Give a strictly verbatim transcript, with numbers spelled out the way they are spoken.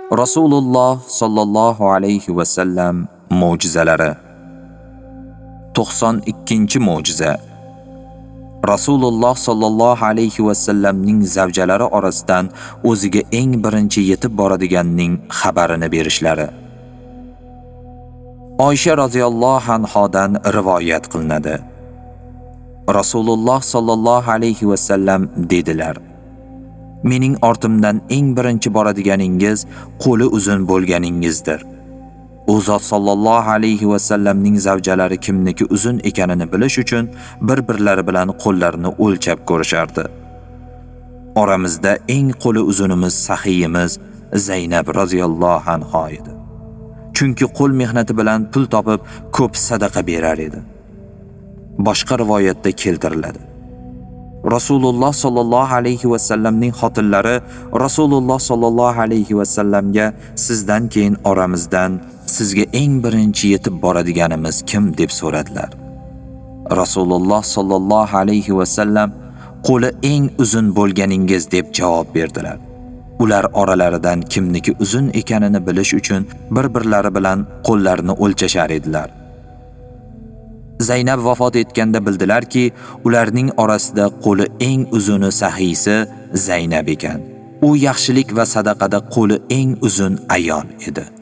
Rasululloh sallallohu alayhi va sallam mo'jizalari. to'qson ikkinchi mo'jiza. Rasululloh sallallohu alayhi va sallamning zavjalari orasidan o'ziga eng birinchi yetib boradiganning xabarini berishlari. Oysha radhiyallohu anhodan rivoyat qilinadi. Rasululloh sallallohu alayhi va sallam dedilar: mening ortimdan eng birinchi boradiganingiz qo'li uzun bo'lganingizdir. U zot sallallohu alayhi va sallamning zavjalari kimniki uzun ekanini bilish uchun bir-birlari bilan qo'llarini o'lchab ko'rishardi. Oramizda eng qo'li uzunimiz sahiyimiz Zaynab radhiyallohu anha edi. Chunki qo'l mehnati bilan pul topib ko'p sadaqa berar edi. Boshqa rivoyatda keltiriladi. Rasululloh sallallohu alayhi va sallamning xotinlari Rasululloh sallallohu alayhi va sallamga sizdan keyin oramizdan sizga eng birinchi yetib boradiganimiz kim deb so'radilar. Rasululloh sallallohu alayhi va sallam qo'li eng uzun bo'lganingiz deb javob berdilar. Ular oralaridan kimniki uzun ekanini bilish uchun bir-birlari bilan qo'llarini o'lchashar edilar. Zaynab vafot etganda bildilarki, ularning orasida qo'li eng uzuni sahiysi Zaynab ekan. U yaxshilik va sadaqada qo'li eng uzun ayol edi.